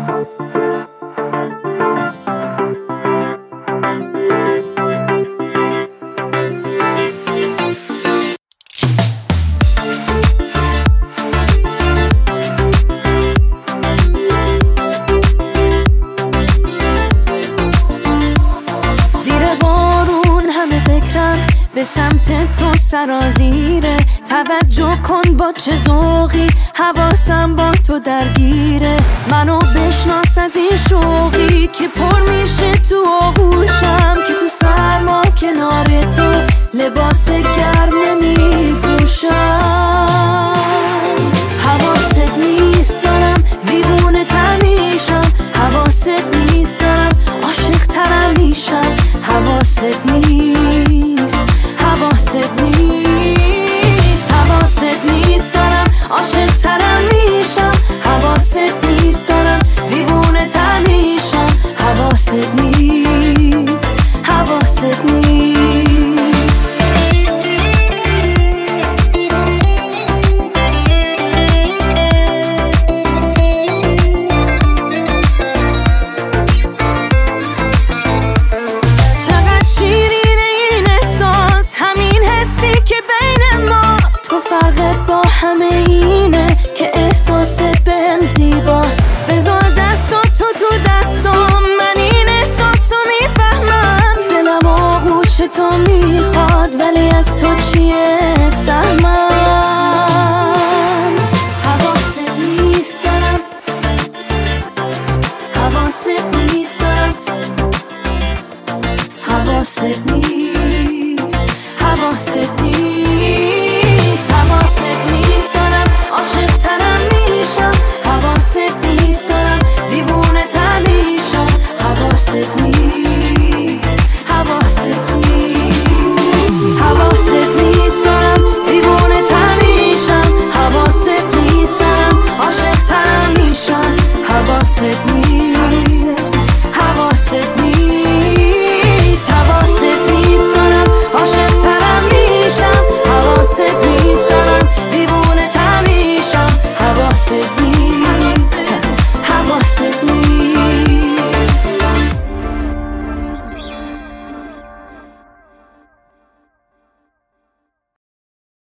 به سمت تو سرازیره، توجه کن با چه ذوقی، حواسم با تو درگیره. منو بشناس از این شوقی که پر میشه تو آغوشم، که تو سرما کنار تو لباس گرم نمی پوشم. حواست نیست دارم دیوونه تر میشم، حواست نیست دارم عاشق ترم میشم، حواست نیست، حواست نیست، حواست نیست دارم عاشق ترم میشم، حواست نیست دارم دیوونه تر میشم، حواست نیست، حواست نیست. با همه اینه که احساست بهم زیباست، بذار دستاتو تو دستام، من این احساسو میفهمم. دلم آغوش تو میخواد ولی از تو چیه سهمم.